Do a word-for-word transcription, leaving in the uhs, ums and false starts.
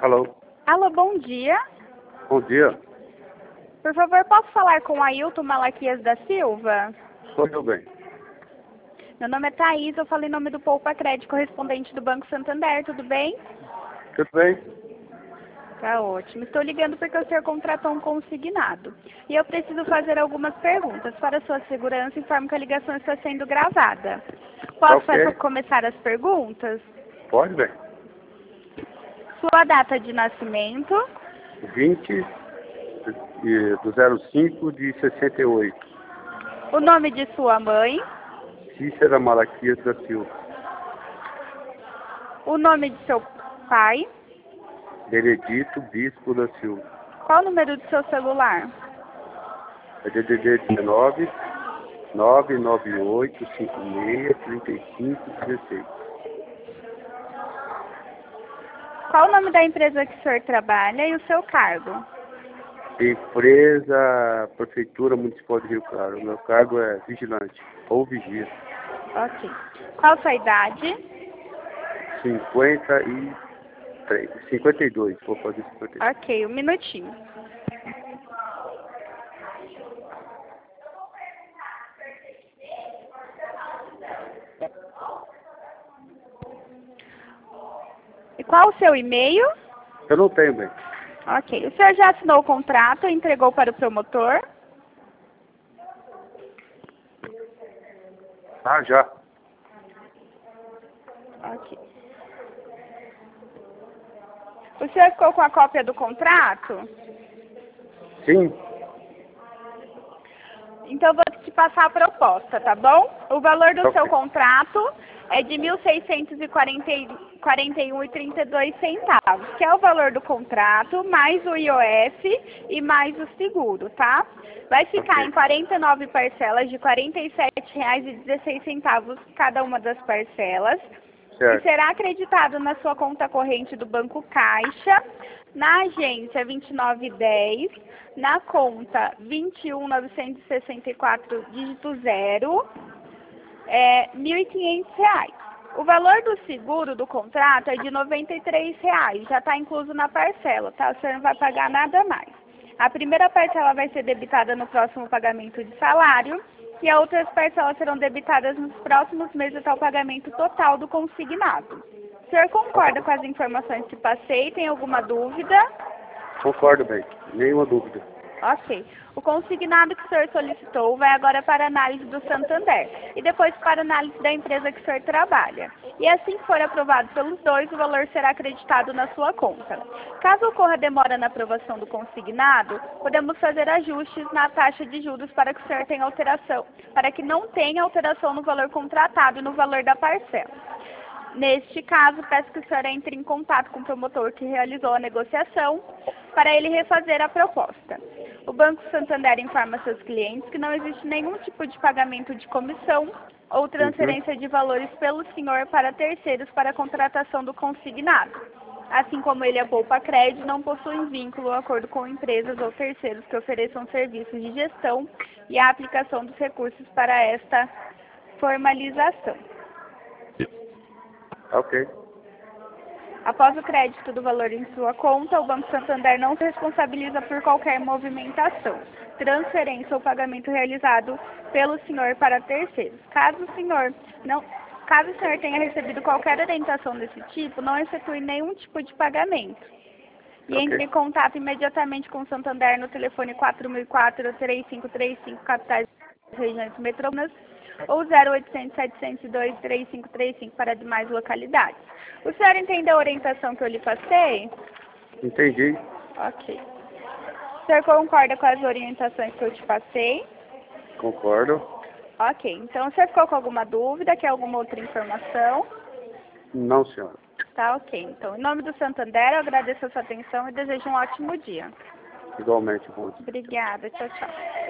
Alô? Alô, bom dia. Bom dia. Por favor, posso falar com o Ailton Malaquias da Silva? Sou eu bem. Meu nome é Thaís, eu falo em nome do Poupa Crédito, correspondente do Banco Santander, tudo bem? Tudo bem? Tá ótimo. Estou ligando porque o senhor contratou um consignado. E eu preciso fazer algumas perguntas. Para sua segurança, informo que a ligação está sendo gravada. Posso Ok. fazer- começar as perguntas? Pode bem. Sua data de nascimento, vinte e- do zero cinco de sessenta e oito. o nome de sua mãe, Cícera Malaquias da Silva. o nome de seu pai, Benedito Bispo da Silva. qual o número do seu celular? É D D D dezenove, nove nove oito cinco seis, três cinco um seis. Qual o nome da empresa que o senhor trabalha e o seu cargo? Empresa Prefeitura Municipal de Rio Claro. Meu cargo é vigilante ou vigia. Ok. Qual sua idade? cinquenta e três, cinquenta e dois, vou fazer cinquenta e dois. Ok, um minutinho. E qual o seu e-mail? Eu não tenho bem. Ok. O senhor já assinou o contrato e entregou para o promotor? Ah, já. Ok. O senhor ficou com a cópia do contrato? Sim. Então eu vou te passar a proposta, tá bom? O valor do Ok. seu contrato é de mil seiscentos e quarenta e um reais e trinta e dois centavos, que é o valor do contrato, mais o I O F e mais o seguro, tá? Vai ficar Ok. em quarenta e nove parcelas de quarenta e sete reais e dezesseis centavos cada uma das parcelas. E Certo. será acreditado na sua conta corrente do Banco Caixa, na agência vinte e nove dez, na conta vinte e um novecentos e sessenta e quatro, dígito zero, é mil e quinhentos reais. O valor do seguro do contrato é de noventa e três reais, já está incluso na parcela, tá? O senhor não vai pagar nada mais. A primeira parcela vai ser debitada no próximo pagamento de salário e as outras parcelas serão debitadas nos próximos meses até o pagamento total do consignado. O senhor concorda com as informações que passei? Tem alguma dúvida? Concordo bem. Nenhuma dúvida. Ok. O consignado que o senhor solicitou vai agora para análise do Santander e depois para análise da empresa que o senhor trabalha. E assim que for aprovado pelos dois, o valor será acreditado na sua conta. Caso ocorra demora na aprovação do consignado, podemos fazer ajustes na taxa de juros para que o senhor tenha alteração, para que não tenha alteração no valor contratado e no valor da parcela. Neste caso, peço que o senhor entre em contato com o promotor que realizou a negociação para ele refazer a proposta. O Banco Santander informa seus clientes que não existe nenhum tipo de pagamento de comissão ou transferência de valores pelo senhor para terceiros para a contratação do consignado. Assim como ele, a Poupa Crédito, não possui vínculo ou acordo com empresas ou terceiros que ofereçam serviços de gestão e a aplicação dos recursos para esta formalização. Ok. Após o crédito do valor em sua conta, o Banco Santander não se responsabiliza por qualquer movimentação, transferência ou pagamento realizado pelo senhor para terceiros. Caso o senhor não, caso o senhor tenha recebido qualquer orientação desse tipo, não efetue nenhum tipo de pagamento. E Ok. entre em contato imediatamente com o Santander no telefone quatro mil e quatro, três cinco três cinco, capitais regiões metropolitanas, ou zero oitocentos, setecentos e dois, três cinco três cinco para demais localidades. O senhor entendeu a orientação que eu lhe passei? Entendi. Ok. O senhor concorda com as orientações que eu te passei? Concordo. Ok. Então, o senhor ficou com alguma dúvida? Quer alguma outra informação? Não, senhora. Tá, ok. Então, em nome do Santander, eu agradeço a sua atenção e desejo um ótimo dia. Igualmente, bom dia. Obrigada. Tchau, tchau.